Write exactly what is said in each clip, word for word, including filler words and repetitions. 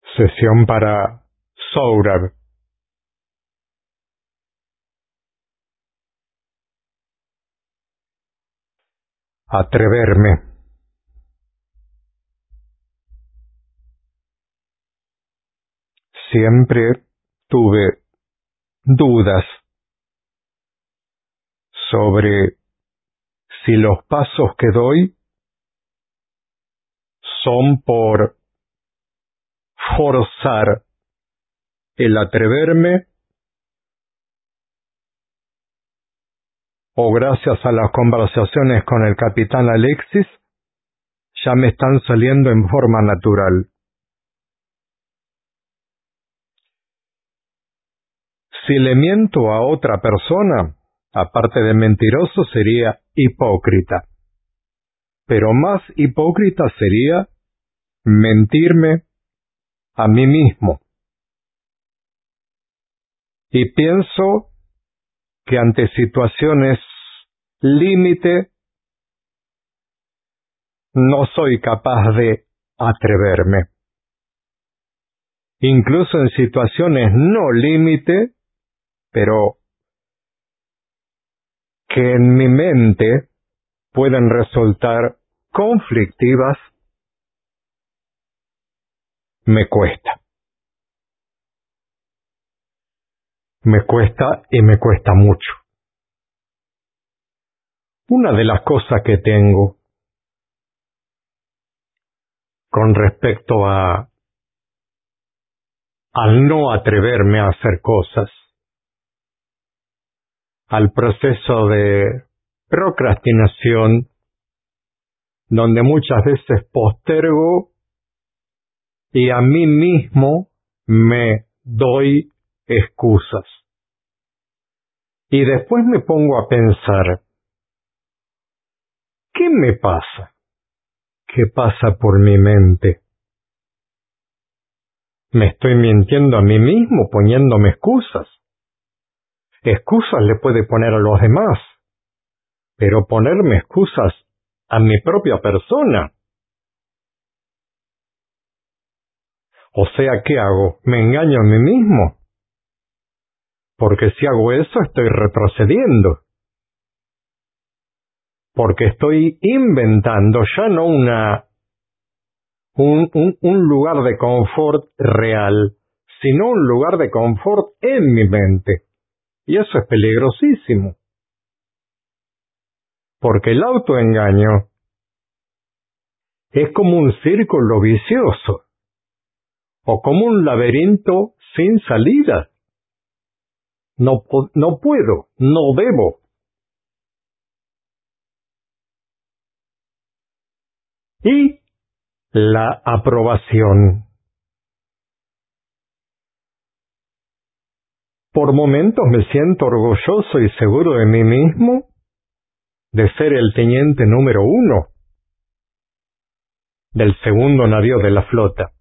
Sesión para Sohrab. Atreverme. Siempre tuve dudas sobre si los pasos que doy son por forzar el atreverme o gracias a las conversaciones con el capitán Alexis ya me están saliendo en forma natural. Si le miento a otra persona, aparte de mentiroso, sería hipócrita. Pero más hipócrita sería mentirme a mí mismo. Y pienso que ante situaciones límite no soy capaz de atreverme. Incluso en situaciones no límite, pero que en mi mente pueden resultar conflictivas, me cuesta. Me cuesta y me cuesta mucho. Una de las cosas que tengo con respecto a al no atreverme a hacer cosas, al proceso de procrastinación, donde muchas veces postergo y a mí mismo me doy excusas. Y después me pongo a pensar, ¿qué me pasa? ¿Qué pasa por mi mente? ¿Me estoy mintiendo a mí mismo poniéndome excusas? Excusas le puede poner a los demás, pero ponerme excusas a mi propia persona. O sea, ¿qué hago? ¿Me engaño a mí mismo? Porque si hago eso estoy retrocediendo. Porque estoy inventando ya no una un, un, un lugar de confort real, sino un lugar de confort en mi mente. Y eso es peligrosísimo. Porque el autoengaño es como un círculo vicioso o como un laberinto sin salida. No, no puedo, no debo. Y la aprobación. Por momentos me siento orgulloso y seguro de mí mismo de ser el teniente número uno del segundo navío de la flota.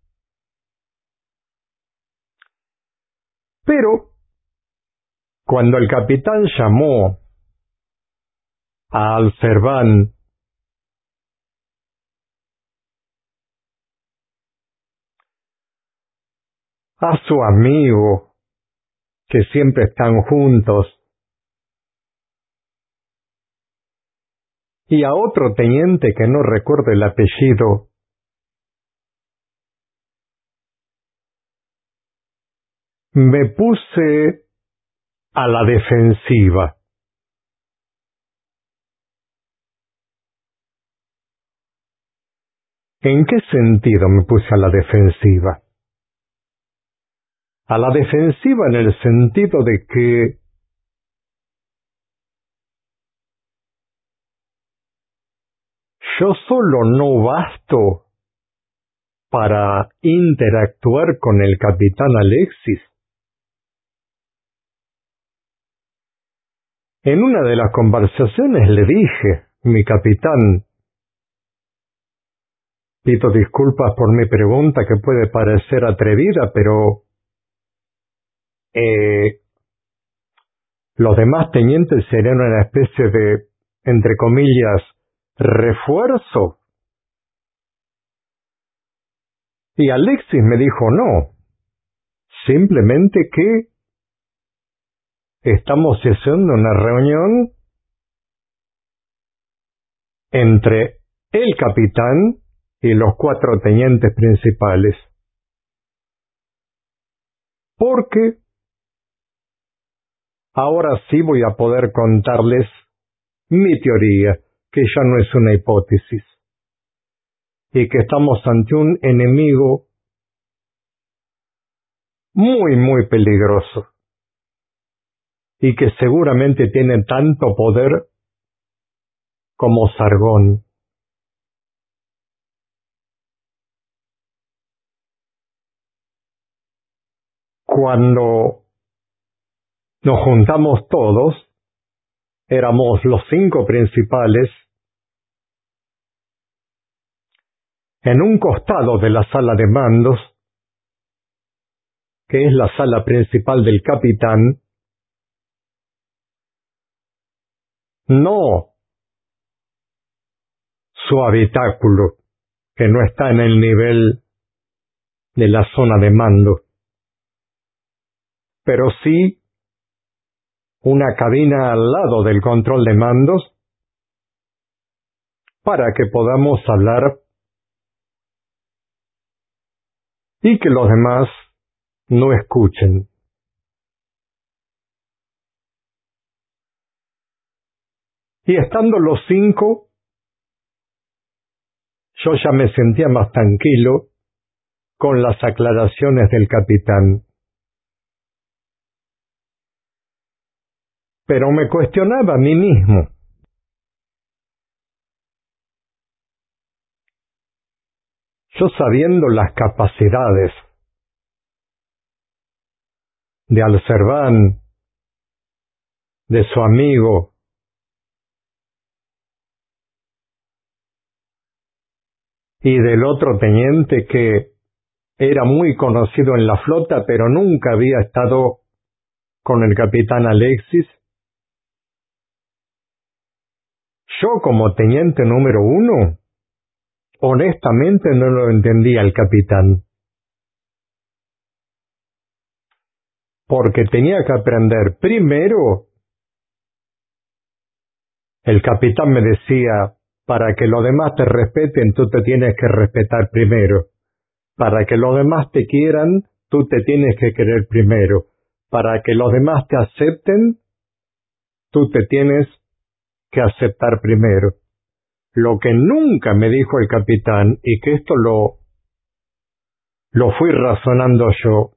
Pero cuando el capitán llamó a Al-Serván a su amigo, que siempre están juntos, y a otro teniente que no recuerdo el apellido, me puse a la defensiva. ¿En qué sentido me puse a la defensiva? A la defensiva en el sentido de que yo solo no basto para interactuar con el capitán Alexis. En una de las conversaciones le dije, mi capitán, pido disculpas por mi pregunta que puede parecer atrevida, pero eh, los demás tenientes serían una especie de, entre comillas, refuerzo. Y Alexis me dijo no, simplemente que estamos haciendo una reunión entre el capitán y los cuatro tenientes principales. Porque ahora sí voy a poder contarles mi teoría, que ya no es una hipótesis, y que estamos ante un enemigo muy, muy peligroso, y que seguramente tiene tanto poder como Sargón. Cuando nos juntamos todos, éramos los cinco principales, en un costado de la sala de mandos, que es la sala principal del capitán, no su habitáculo, que no está en el nivel de la zona de mando, pero sí una cabina al lado del control de mandos para que podamos hablar y que los demás no escuchen. Y estando los cinco, yo ya me sentía más tranquilo con las aclaraciones del capitán. Pero me cuestionaba a mí mismo. Yo sabiendo las capacidades de Al-Serván, de su amigo, y del otro teniente que era muy conocido en la flota, pero nunca había estado con el capitán Alexis, yo como teniente número uno, honestamente no lo entendía el capitán. Porque tenía que aprender primero. El capitán me decía, para que los demás te respeten, tú te tienes que respetar primero. Para que los demás te quieran, tú te tienes que querer primero. Para que los demás te acepten, tú te tienes que aceptar primero. Lo que nunca me dijo el capitán, y que esto lo, lo fui razonando yo,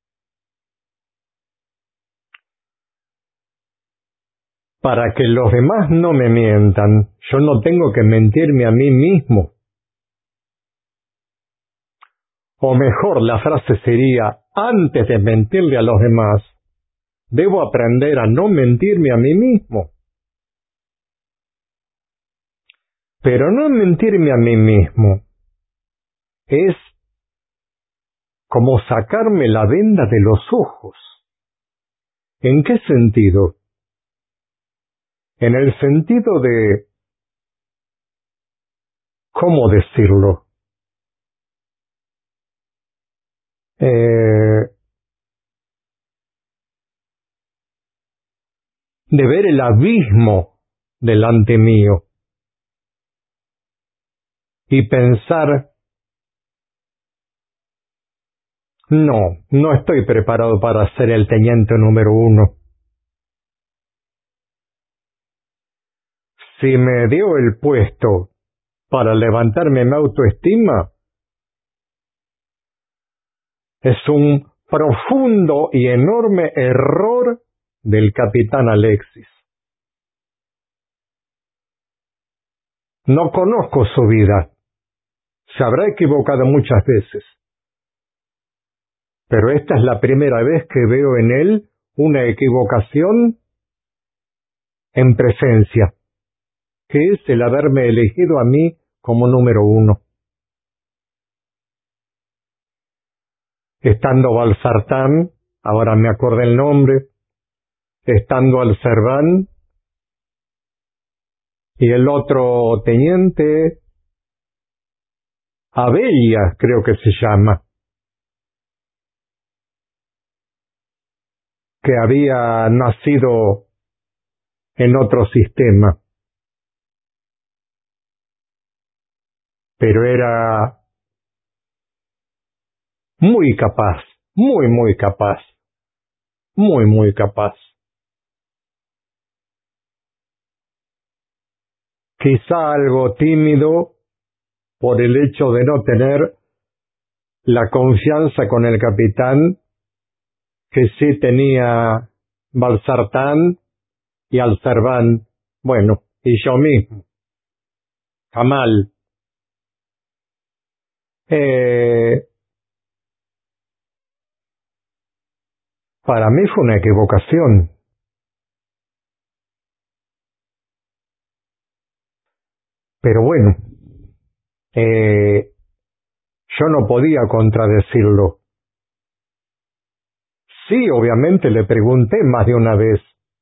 para que los demás no me mientan, yo no tengo que mentirme a mí mismo. O mejor, la frase sería, antes de mentirle a los demás, debo aprender a no mentirme a mí mismo. Pero no mentirme a mí mismo es como sacarme la venda de los ojos. ¿En qué sentido? En el sentido de, ¿cómo decirlo? Eh, de ver el abismo delante mío y pensar, no, no estoy preparado para ser el teniente número uno. Si me dio el puesto para levantarme mi autoestima, es un profundo y enorme error del capitán Alexis. No conozco su vida. Se habrá equivocado muchas veces. Pero esta es la primera vez que veo en él una equivocación en presencia, que es el haberme elegido a mí como número uno. Estando Balsartán, ahora me acordé el nombre, estando Al-Serván, y el otro teniente, Abelia, creo que se llama, que había nacido en otro sistema, pero era muy capaz, muy, muy capaz, muy, muy capaz. Quizá algo tímido por el hecho de no tener la confianza con el capitán que sí tenía Balsartán y Alzarván, bueno, y yo mismo, Jamal. Eh, para mí fue una equivocación, pero bueno, eh, yo no podía contradecirlo. Sí, obviamente le pregunté más de una vez,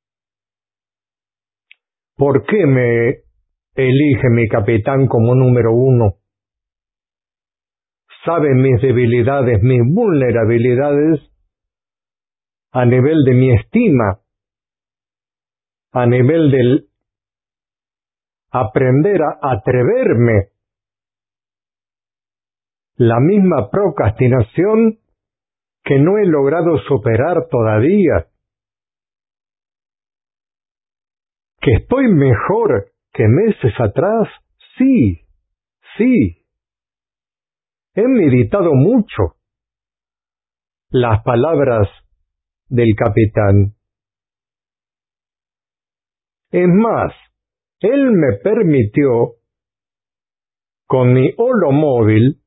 ¿por qué me elige mi capitán como número uno? Sabe mis debilidades, mis vulnerabilidades a nivel de mi estima, a nivel del aprender a atreverme, la misma procrastinación que no he logrado superar todavía, que estoy mejor que meses atrás, sí, sí, he meditado mucho las palabras del capitán. Es más, él me permitió, con mi holomóvil,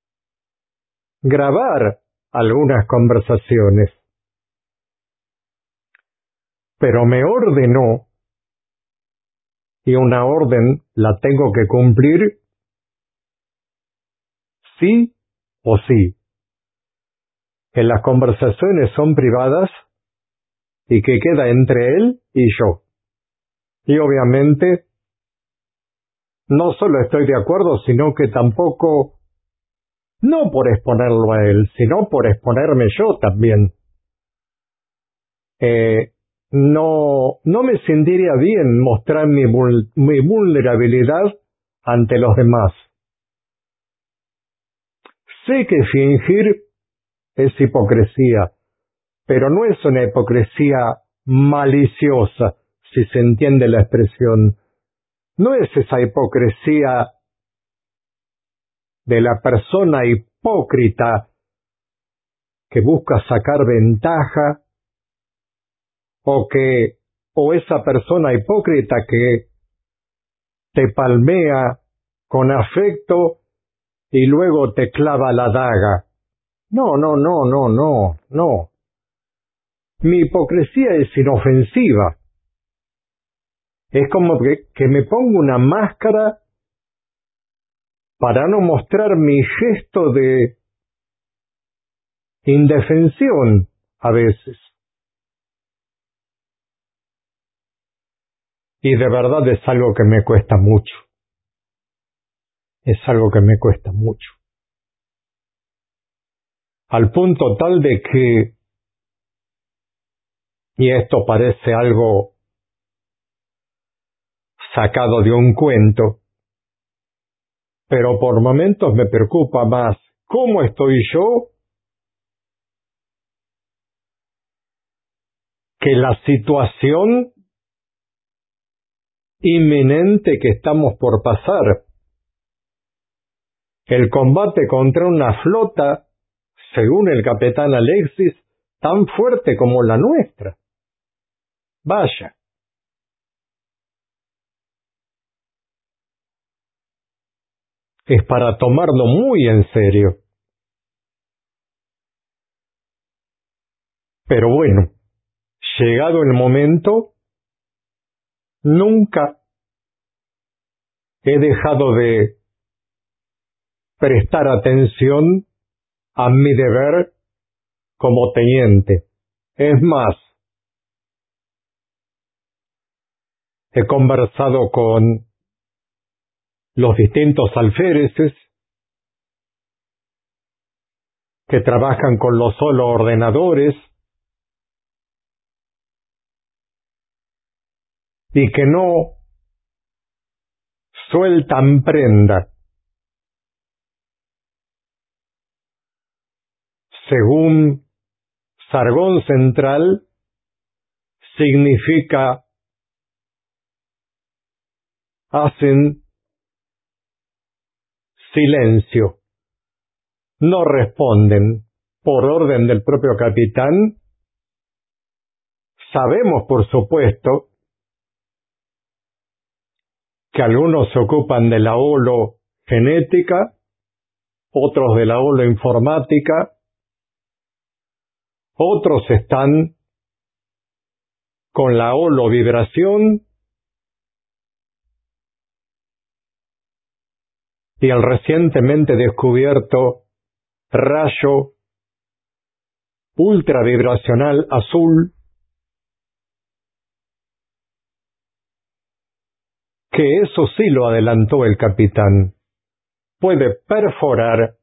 grabar algunas conversaciones, pero me ordenó, y una orden la tengo que cumplir sí o sí, que las conversaciones son privadas y que queda entre él y yo. Y obviamente no solo estoy de acuerdo, sino que tampoco, no por exponerlo a él, sino por exponerme yo también. Eh, no, no me sentiría bien mostrar mi, vul- mi vulnerabilidad ante los demás. Sé que fingir es hipocresía, pero no es una hipocresía maliciosa, si se entiende la expresión. No es esa hipocresía de la persona hipócrita que busca sacar ventaja, o que, o esa persona hipócrita que te palmea con afecto y luego te clava la daga. No, no, no, no, no, no. Mi hipocresía es inofensiva. Es como que, que me pongo una máscara para no mostrar mi gesto de indefensión a veces. Y de verdad es algo que me cuesta mucho. Es algo que me cuesta mucho. Al punto tal de que, y esto parece algo sacado de un cuento, pero por momentos me preocupa más cómo estoy yo que la situación inminente que estamos por pasar. El combate contra una flota, según el capitán Alexis, tan fuerte como la nuestra. Vaya. Es para tomarlo muy en serio. Pero bueno, llegado el momento, nunca he dejado de prestar atención a mi deber como teniente. Es más, he conversado con los distintos alféreces que trabajan con los solo ordenadores y que no sueltan prenda. Según Sargón Central, significa hacen silencio, no responden por orden del propio capitán. Sabemos, por supuesto, que algunos se ocupan de la hologenética, otros de la holoinformática, otros están con la holovibración y el recientemente descubierto rayo ultravibracional azul, que eso sí lo adelantó el capitán, puede perforar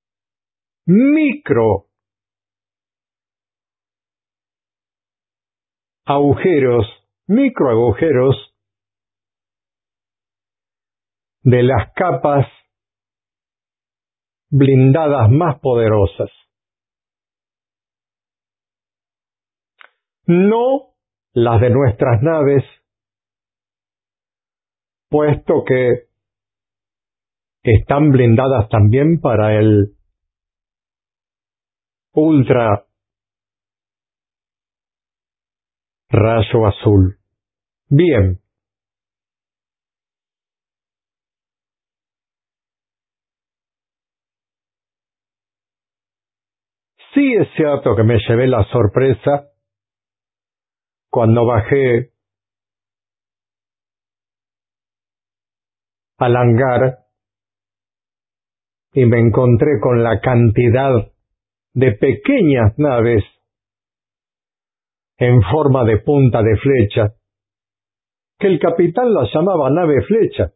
micro agujeros, microagujeros de las capas blindadas más poderosas. No las de nuestras naves, puesto que están blindadas también para el ultra rayo azul. Bien. Sí es cierto que me llevé la sorpresa cuando bajé al hangar y me encontré con la cantidad de pequeñas naves en forma de punta de flecha, que el capitán las llamaba nave flecha.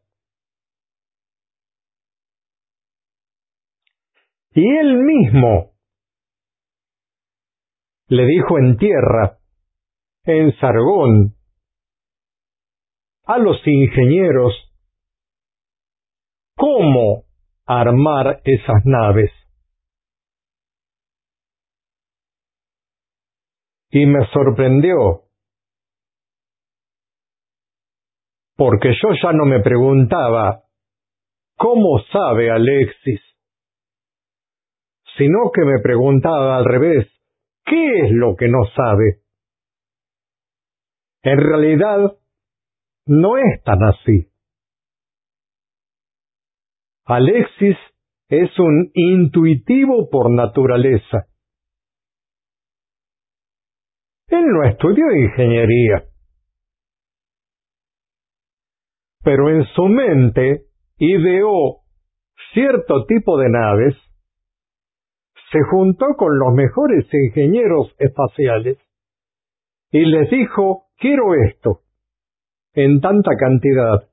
Y él mismo le dijo en tierra, en Sargón, a los ingenieros cómo armar esas naves. Y me sorprendió, porque yo ya no me preguntaba ¿cómo sabe Alexis?, sino que me preguntaba al revés, ¿qué es lo que no sabe? En realidad, no es tan así. Alexis es un intuitivo por naturaleza. Él no estudió ingeniería, pero en su mente ideó cierto tipo de naves, se juntó con los mejores ingenieros espaciales y les dijo, quiero esto, en tanta cantidad.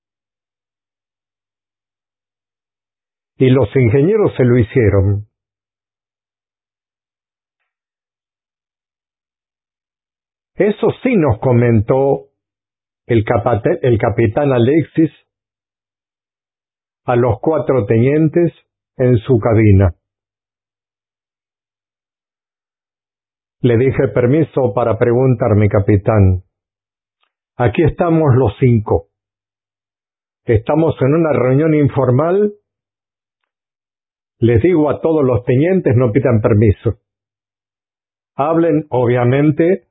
Y los ingenieros se lo hicieron. Eso sí nos comentó el, capate, el capitán Alexis a los cuatro tenientes en su cabina. Le dije permiso para preguntar, mi capitán. Aquí estamos los cinco. Estamos en una reunión informal. Les digo a todos los tenientes no pidan permiso. Hablen, obviamente,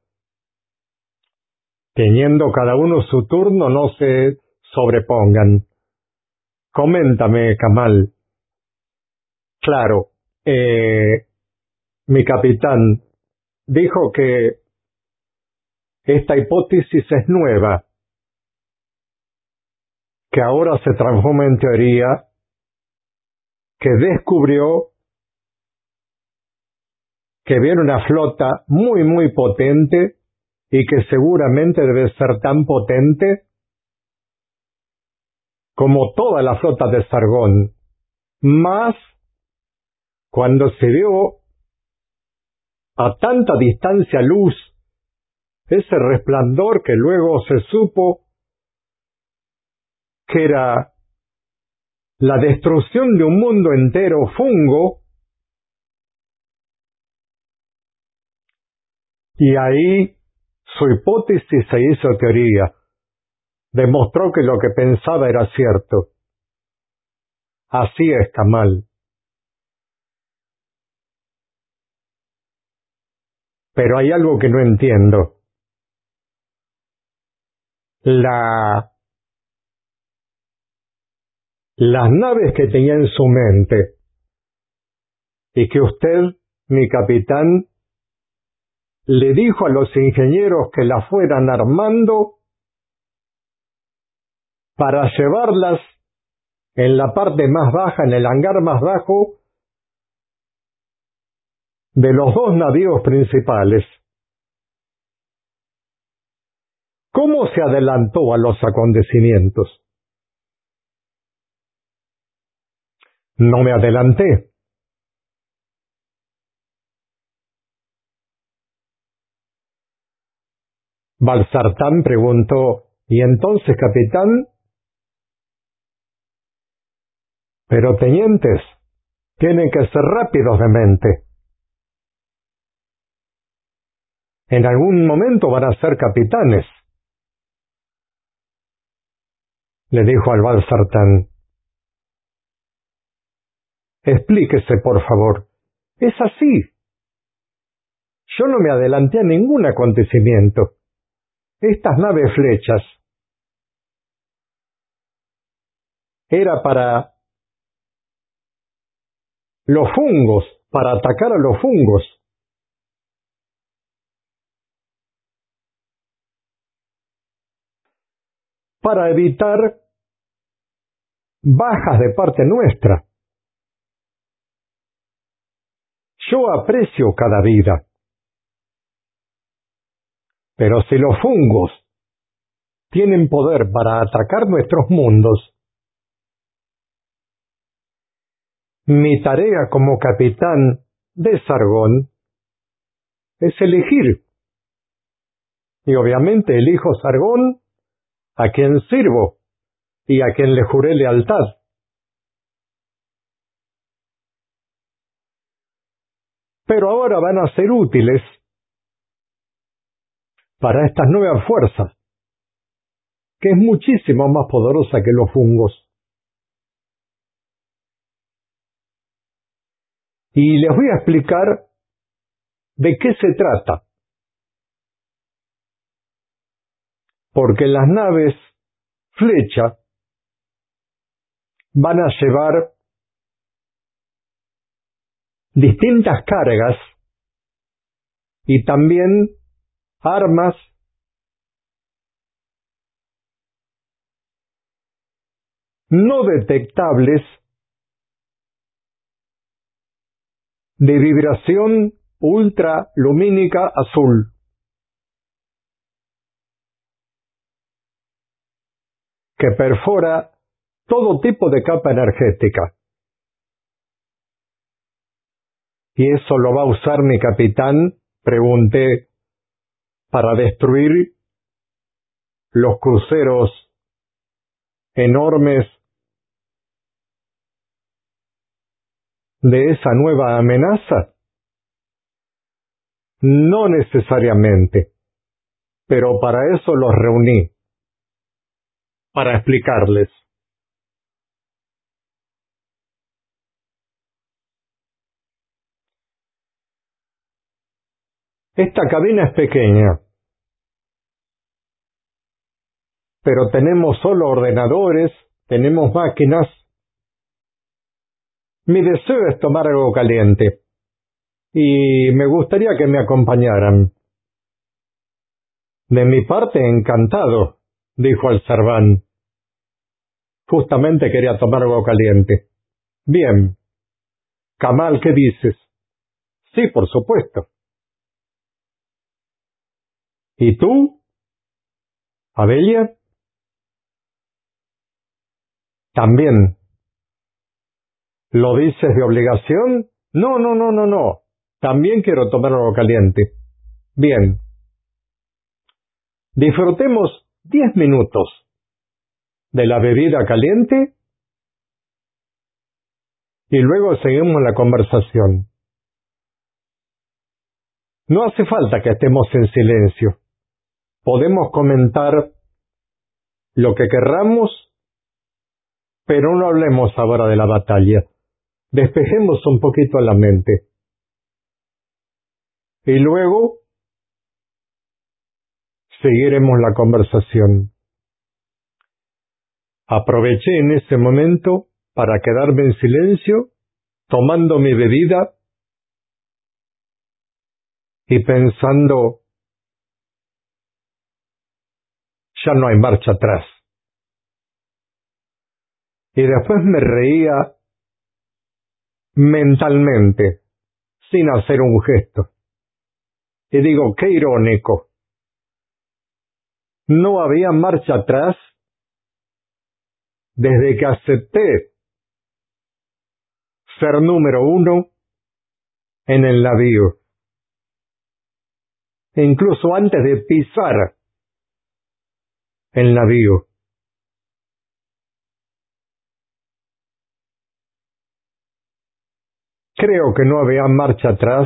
teniendo cada uno su turno, no se sobrepongan. Coméntame, Kamal. Claro, eh, mi capitán dijo que esta hipótesis es nueva, que ahora se transforma en teoría, que descubrió que viene una flota muy muy potente y que seguramente debe ser tan potente como toda la flota de Sargón, más cuando se vio a tanta distancia luz, ese resplandor que luego se supo que era la destrucción de un mundo entero fungo, y ahí su hipótesis se hizo teoría, demostró que lo que pensaba era cierto. Así es, Kamal. Pero hay algo que no entiendo. La... Las naves que tenía en su mente y que usted, mi capitán, le dijo a los ingenieros que las fueran armando para llevarlas en la parte más baja, en el hangar más bajo de los dos navíos principales. ¿Cómo se adelantó a los acontecimientos? No me adelanté. Balsartán preguntó: ¿y entonces, capitán? Pero tenientes, tienen que ser rápidos de mente. En algún momento van a ser capitanes, le dijo al Balsartán. Explíquese, por favor. Es así. Yo no me adelanté a ningún acontecimiento. Estas naves flechas era para los fungos, para atacar a los fungos. Para evitar bajas de parte nuestra. Yo aprecio cada vida. Pero si los fungos tienen poder para atacar nuestros mundos, mi tarea como capitán de Sargón es elegir. Y obviamente elijo Sargón, a quien sirvo y a quien le juré lealtad. Pero ahora van a ser útiles para estas nuevas fuerzas, que es muchísimo más poderosa que los fungos. Y les voy a explicar de qué se trata. Porque las naves flecha van a llevar distintas cargas y también armas no detectables de vibración ultralumínica azul, que perfora todo tipo de capa energética. ¿Y eso lo va a usar mi capitán?, pregunté, para destruir los cruceros enormes de esa nueva amenaza. No necesariamente, pero para eso los reuní, para explicarles. Esta cabina es pequeña, pero tenemos solo ordenadores, tenemos máquinas. Mi deseo es tomar algo caliente, y me gustaría que me acompañaran. De mi parte, encantado, dijo el Sarván. Justamente quería tomar algo caliente. Bien. Kamal, ¿qué dices? Sí, por supuesto. ¿Y tú? ¿Abelia? También. ¿Lo dices de obligación No, no, no, no, no. También quiero tomar algo caliente. Bien. Disfrutemos diez minutos de la bebida caliente y luego seguimos la conversación. No hace falta que estemos en silencio. Podemos comentar lo que querramos, pero no hablemos ahora de la batalla. Despejemos un poquito la mente. Y luego seguiremos la conversación. Aproveché en ese momento para quedarme en silencio, tomando mi bebida y pensando, ya no hay marcha atrás. Y después me reía mentalmente, sin hacer un gesto. Y digo, qué irónico. No había marcha atrás desde que acepté ser número uno en el navío. E incluso antes de pisar el navío. Creo que no había marcha atrás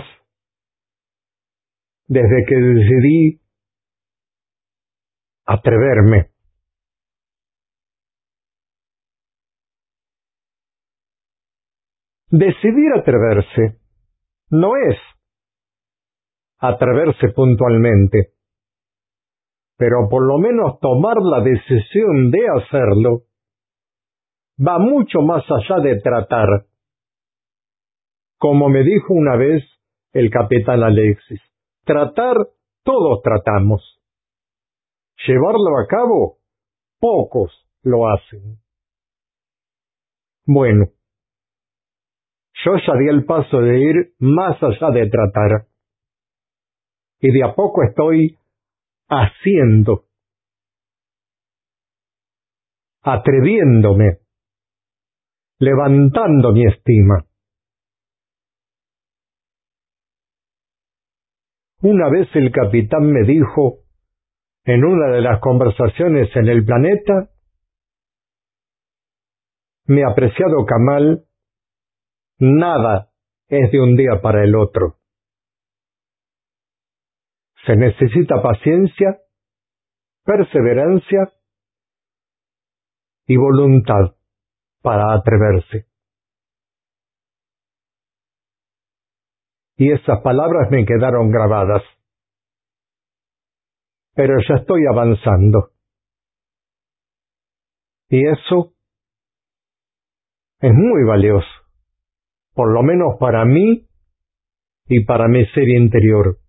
desde que decidí atreverme. Decidir atreverse no es atreverse puntualmente, pero por lo menos tomar la decisión de hacerlo va mucho más allá de tratar. Como me dijo una vez el capitán Alexis, tratar todos tratamos. Llevarlo a cabo, pocos lo hacen. Bueno, yo ya di el paso de ir más allá de tratar. Y de a poco estoy haciendo, atreviéndome, levantando mi estima. Una vez el capitán me dijo, en una de las conversaciones en el planeta, mi apreciado Kamal, nada es de un día para el otro. Se necesita paciencia, perseverancia y voluntad para atreverse. Y esas palabras me quedaron grabadas. Pero ya estoy avanzando. Y eso es muy valioso, por lo menos para mí y para mi ser interior.